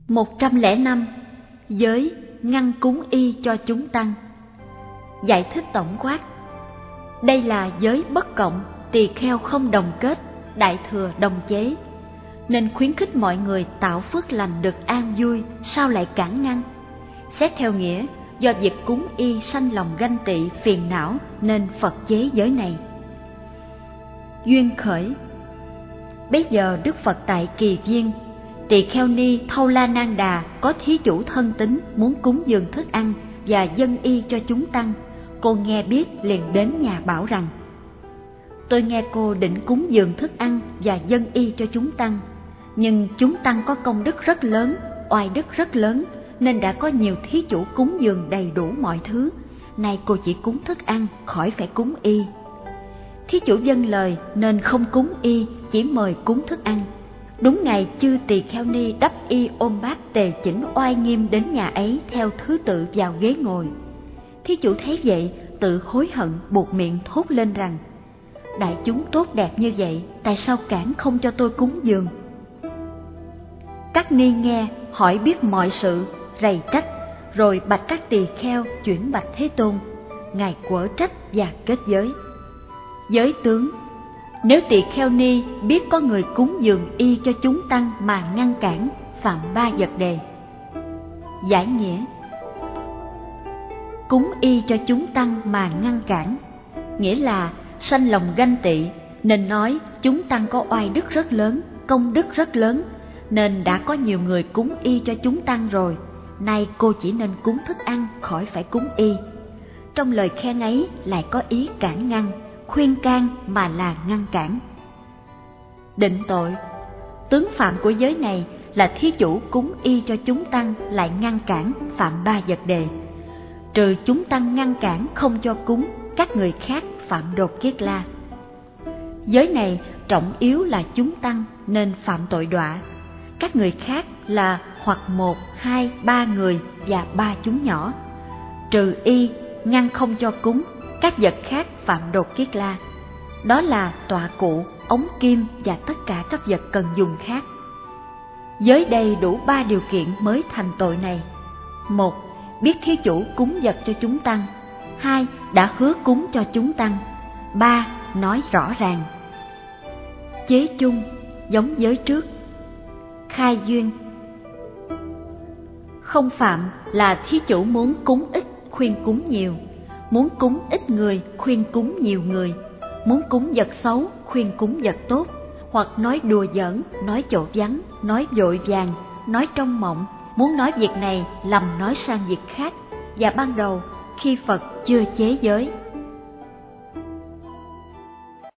105. Giới ngăn cúng y cho chúng tăng. Giải thích tổng quát. Đây là giới bất cộng, tỳ kheo không đồng kết, đại thừa đồng chế, nên khuyến khích mọi người tạo phước lành được an vui, sao lại cản ngăn? Xét theo nghĩa, do việc cúng y sanh lòng ganh tị phiền não nên Phật chế giới này. Duyên khởi. Bấy giờ Đức Phật tại Kỳ Viên, tỳ kheo ni Thâu La Nan Đà có thí chủ thân tín muốn cúng dường thức ăn và dâng y cho chúng tăng. Cô nghe biết liền đến nhà bảo rằng: tôi nghe cô định cúng dường thức ăn và dâng y cho chúng tăng, nhưng chúng tăng có công đức rất lớn, oai đức rất lớn, nên đã có nhiều thí chủ cúng dường đầy đủ mọi thứ. Nay cô chỉ cúng thức ăn, khỏi phải cúng y. Thí chủ vâng lời nên không cúng y, chỉ mời cúng thức ăn. Đúng ngày chư tỳ kheo ni đắp y ôm bát tề chỉnh oai nghiêm đến nhà ấy theo thứ tự vào ghế ngồi. Thí chủ thấy vậy tự hối hận, buột miệng thốt lên rằng: đại chúng tốt đẹp như vậy, tại sao cản không cho tôi cúng dường? Các ni nghe hỏi biết mọi sự, rầy trách, rồi bạch các tỳ kheo chuyển bạch Thế Tôn. Ngài quở trách và kết giới. Giới tướng. Nếu tỳ kheo ni biết có người cúng dường y cho chúng tăng mà ngăn cản, phạm 3 vật đề. Giải nghĩa. Cúng y cho chúng tăng mà ngăn cản, nghĩa là sanh lòng ganh tị, nên nói chúng tăng có oai đức rất lớn, công đức rất lớn, nên đã có nhiều người cúng y cho chúng tăng rồi. Nay cô chỉ nên cúng thức ăn, khỏi phải cúng y. Trong lời khen ấy lại có ý cản ngăn, khuyên can mà là ngăn cản. Định tội. Tướng phạm của giới này là thí chủ cúng y cho chúng tăng lại ngăn cản, phạm 3 vật đề. Trừ chúng tăng ngăn cản không cho cúng, các người khác phạm đột kiết la. Giới này trọng yếu là chúng tăng nên phạm tội đọa. Các người khác là hoặc 1, 2, 3 người và 3 chúng nhỏ. Trừ y ngăn không cho cúng, các vật khác phạm đột kiết la. Đó là tọa cụ, ống kim và tất cả các vật cần dùng khác. Giới đây đủ 3 điều kiện mới thành tội này. 1. Biết thí chủ cúng vật cho chúng tăng. 2. Đã hứa cúng cho chúng tăng. 3. Nói rõ ràng. Chế chung giống giới trước. Khai duyên. Không phạm là thí chủ muốn cúng ít khuyên cúng nhiều, muốn cúng ít người khuyên cúng nhiều người, muốn cúng vật xấu khuyên cúng vật tốt, hoặc nói đùa giỡn, nói chỗ vắng, nói vội vàng, nói trong mộng, muốn nói việc này lầm nói sang việc khác. Và ban đầu khi Phật chưa chế giới,